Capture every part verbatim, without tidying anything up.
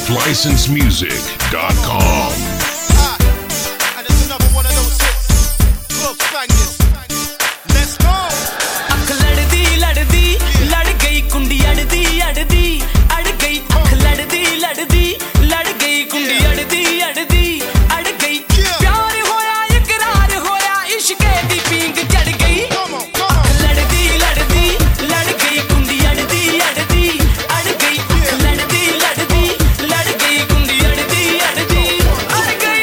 off license music dot com. Ah, and it's another one of those hits. Club Spaniards. Let's go. ਅੱਖ ਲੜਦੀ ਲੜਦੀ ਲੜ ਗਈ ਕੁੰਡੀ ਅੜਦੀ ਅੜਦੀ ਅੜ ਗਈ ਅੱਖ ਲੜਦੀ ਲੜਦੀ ਲੜ ਗਈ ਕੁੰਡੀ ਅੜਦੀ ਅੜਦੀ ਅੜ ਗਈ ਪਿਆਰ ਹੋਇਆ ਇਕਰਾਰ ਹੋਇਆ ਇਸ਼ਕੇ ਦੀ ਪੀਂਗ ਚੜ ਗਈ ਅੱਖ ਲੜਦੀ ਲੜਦੀ ਲੜ ਗਈ ਕੁੰਡੀ ਅੜਦੀ ਅੜਦੀ ਅੜ ਗਈ ਅੱਖ ਲੜਦੀ ਲੜਦੀ ਲੜ ਗਈ ਕੁੰਡੀ ਅੜਦੀ ਅੜਦੀ ਅੜ ਗਈ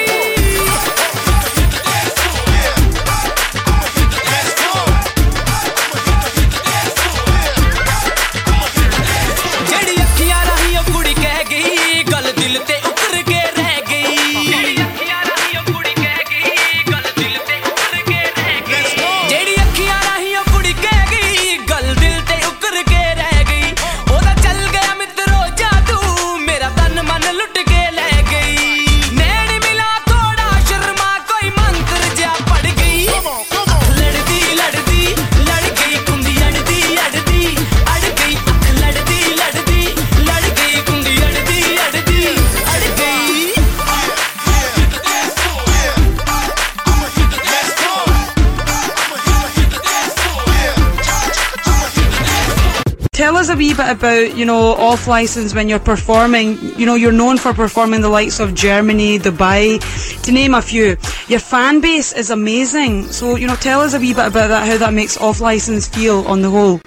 ਜਿਹੜੀ ਅੱਖੀਆਂ ਰਾਹੀਂ ਉਹ ਕੁੜੀ ਕਹਿ ਗਈ ਗੱਲ ਦਿਲ ਤੇ ਉਤਰ ਕੇ ਰਹਿ ਗਈ ਜਿਹੜੀ ਅੱਖੀਆਂ ਰਾਹੀਂ ਉਹ ਕੁੜੀ ਕਹਿ ਗਈ ਗੱਲ ਦਿਲ ਤੇ ਉਤਰ ਕੇ ਰਹਿ ਗਈ ਜਿਹੜੀ ਅੱਖੀਆਂ ਰਾਹੀਂ ਉਹ ਕੁੜੀ ਕਹਿ ਗਈ ਗੱਲ ਦਿਲ ਤੇ ਉਤਰ ਕੇ ਰਹਿ ਗਈ ਉਹਦਾ ਚੱਲ ਗਿਆ ਮਿੱਤਰੋ ਜਾਦੂ ਮੇਰਾ ਤਨ ਮਨ ਲੁੱਟ ਕੇ ਲੈ ਗਈ ਨੈਣ ਮਿਲਾ ਥੋੜਾ ਸ਼ਰਮਾ ਕੋਈ ਮੰਤਰ ਜਿਹਾ ਪੜ ਗਈ ਅੱਖ ਲੜਦੀ ਲੜਦੀ ਲੜ ਗਈ ਕੁੰਡੀ ਅੜਦੀ ਅੜਦੀ ਅੜ ਗਈ ਅੱਖ ਲੜਦੀ ਲੜਦੀ ਲੜ ਗਈ ਕੁੰਡੀ ਅੜਦੀ ਅੜਦੀ ਅੜ ਗਈ Tell us a wee bit about, you know, off license when you're performing. You know, you're known for performing the likes of Germany, Dubai, to name a few. Your fan base is amazing. So, you know, tell us a wee bit about that, how that makes off license feel on the whole.